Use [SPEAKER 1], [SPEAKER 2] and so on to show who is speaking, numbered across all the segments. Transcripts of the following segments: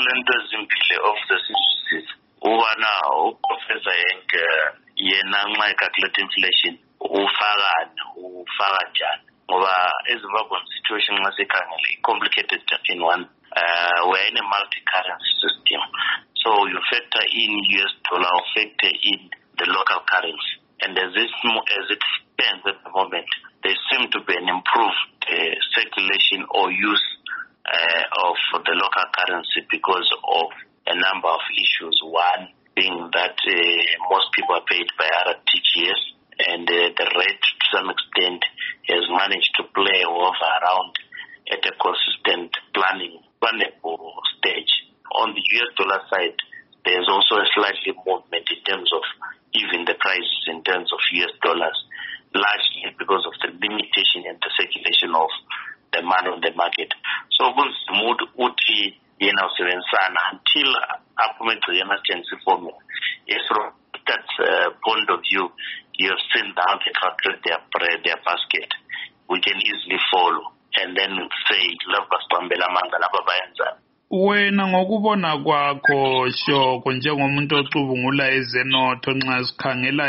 [SPEAKER 1] kunento ezimbili of the sisters. Ubana uProfessor Henk yena nxa ecalculate inflation ufaka njani ngoba eZimbabwe situation nxa sikhangele complicated in one. We're in a multi-currency system, so you factor in US dollar or factor in the local currency, and as it stands at the moment, there seem to be an improved circulation or use of the local currency because of a number of issues. One being that most people are paid by RTGS, and the rate to some extent has managed to play over around at a consistent plannable stage. On the US dollar side, there's also a slightly movement in terms of even the prices in terms of US dollars, largely because of the limitation and the circulation of the money on the market. So mood uti yena usebenzisana until appointment yena change formula. Yes, from that point of view, you have seen how they calculate their basket. We can easily follow and then say laba sibambela amanga laba bayenza.
[SPEAKER 2] Wena ngokubona kwakho shoko njengomuntu ocubungula ezenotho nxa sikhangela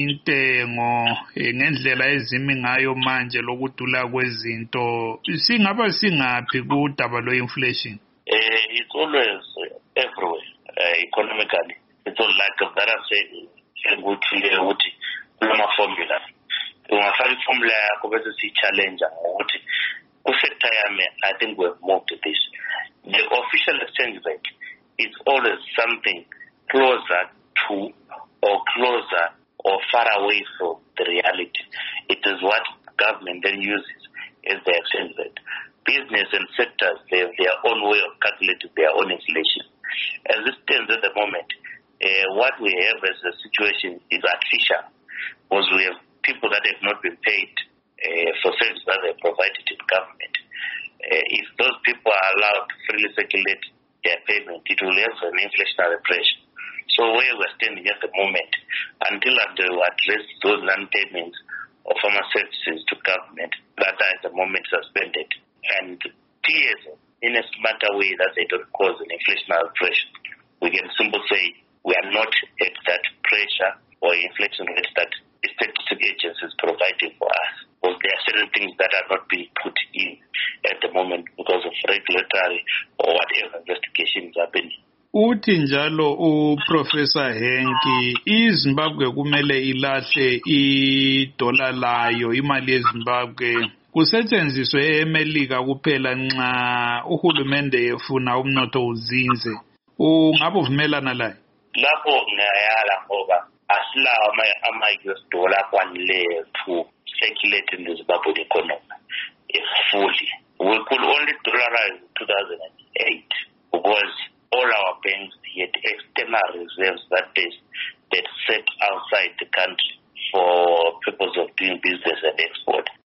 [SPEAKER 2] intengo ngendlela ezimi ngayo manje lokudula kwezinto singaba singaphi kudaba lwe-inflation?
[SPEAKER 1] It's always everywhere economically. It's all like that I said ukuthi kulama formula. Ungafaka iformula yakho bese si-challenge ukuthi ku-sector yami I think we've moved to this. The official exchange rate is always something closer to or closer or far away from the reality. It is what government then uses as the exchange rate. Business and sectors, they have their own way of calculating their own inflation. As it stands at the moment, what we have as a situation is artificial, because we have people that have not been paid for services that they provided in government. If those people are allowed to freely circulate their payment, it will have an inflationary pressure. So where we're standing at the moment, until they address those non-payments of farmer services to government, that are at the moment suspended, and clear in a smarter way that they don't cause an inflationary pressure, we can simply say we are not at that pressure or inflation rate that statistic agencies providing for us. Because there are certain things that are not being put in at the moment because of regulatory or whatever investigations happening.
[SPEAKER 2] Uthi njalo uProfessor Henk iZimbabwe kumele ilahle idola layo imali yeZimbabwe kusetshenziswe eMelika kuphela nxa uhulumende efuna umnotho uzinze. Ungabe uvumelana laye?
[SPEAKER 1] Lapho ngiyayala ngoba asilawo ama-US dollar kwanele to circulate in the Zimbabwean economy fully. We could only dollarize in 2008 because all our banks had external reserves that set outside the country for purpose of doing business and export.